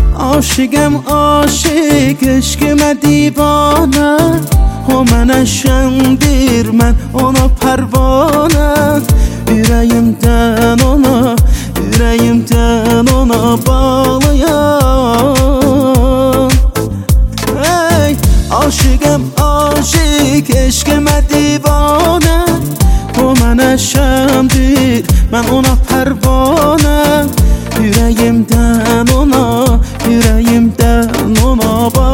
Aşıqəm aşıq, eşqimə divanə. O mənə şəndir, mən ona pərvanə. Ürəyimdən ona bağlıyam. Ey, aşıqəm aşıq, eşqimə divanə. O mənə şəndir, mən ona pərvanə. Ürəyimdən ona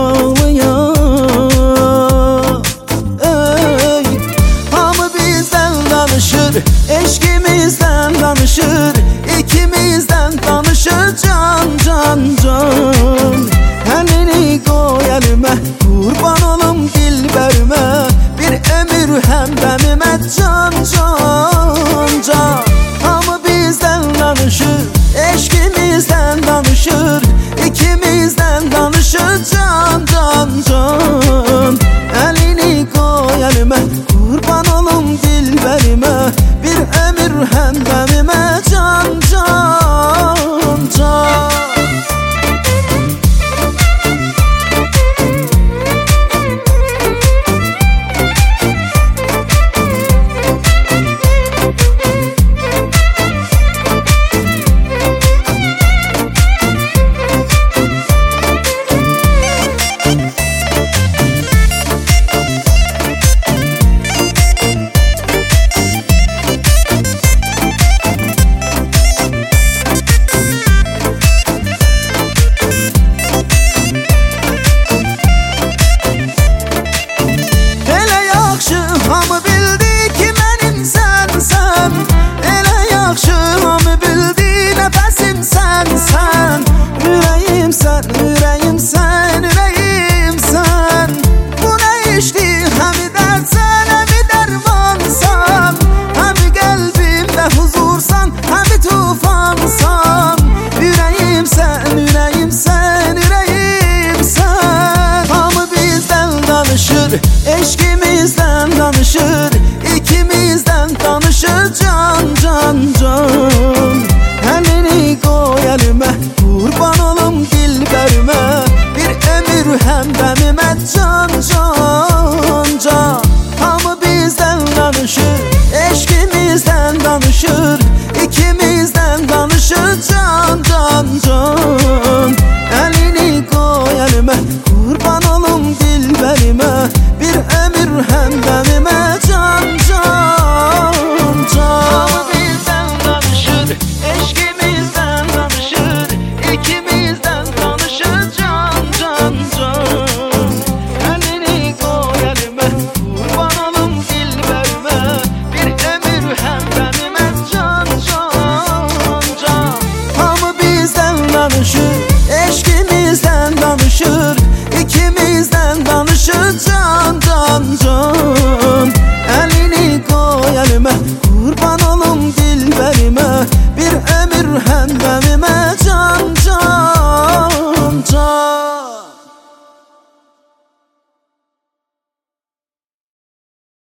bağlıyam. Ey, hamı bizdən danışır, eşqimizdən danışır. İkimizdən danışır can. Əlini qoy əlimə, qurban olum dilbərimə. Bir ömür həmdəmimə can. Hamı bizdən danışır, eşqimizdən danışır. İkimizdən danışır can. Əlini qoy əlimə, qurban olum dilbərimə. Bir ömür həmdəmimə can. Hamı bildi ki mənim sənsən. Elə yaxşı hamı bildi nəfəsim sən. Ürəyimsən. Bu nə işdir, həmi dərdsən, həmi dərmansan. Həmi qəlbimdə huzursan, həmi tufansan. Ürəyimsən. Hamı bizdən danışır, eşqimizdən danışır. İkimizdən danışır can. Əlini qoy əlimə, qurban olum dilbərimə. Bir ömür həmdəmimə can. Hamı bizdən danışır, eşqimizdən danışır. İkimizdən danışır can.